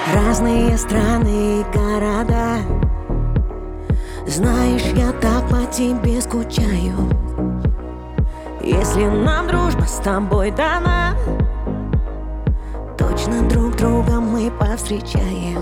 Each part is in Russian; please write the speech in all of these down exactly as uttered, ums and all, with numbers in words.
Разные страны и города. Знаешь, я так по тебе скучаю. Если нам дружба с тобой дана, точно друг друга мы повстречаем.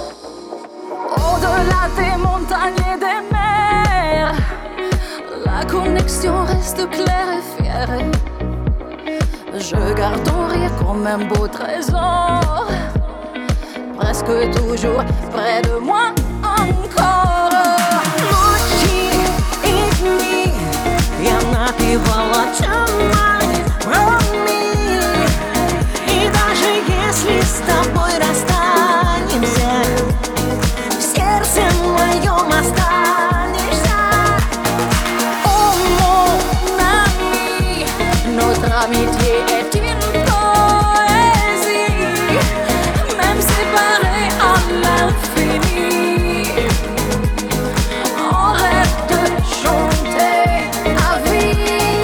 Au-delà des montagnes et des mers, la connexion reste claire et fière. Je garde ton rire comme un beau trésor, presque toujours près de moi encore. Ночи и дни я напевала тюрьмами про мир. И даже если с тобой расстанемся, в сердце моем останешься. Oh mon ami, notre amitié est une poésie, même séparés à l'infini. On rêve de chanter à vie.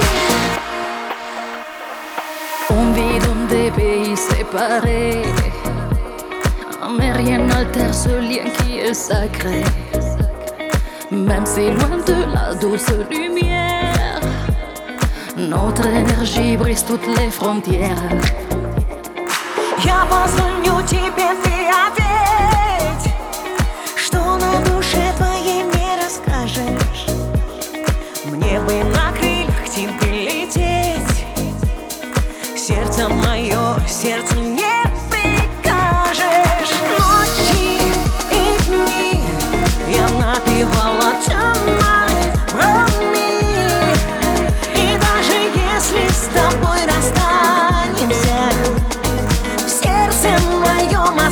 On vit dans des pays séparés, mais rien n'altère ce lien qui est sacré. Même si loin de la douce lumière, notre énergie brise toutes les frontières. Я позвоню тебе, ты ответь, что на душе твоей мне расскажешь. Мне бы на крыльях к тебе лететь, сердце мое, сердцу не прикажешь. Ночи и дни я напевала тюрьмами про мир. И даже если с тобой расстанемся, в сердце моем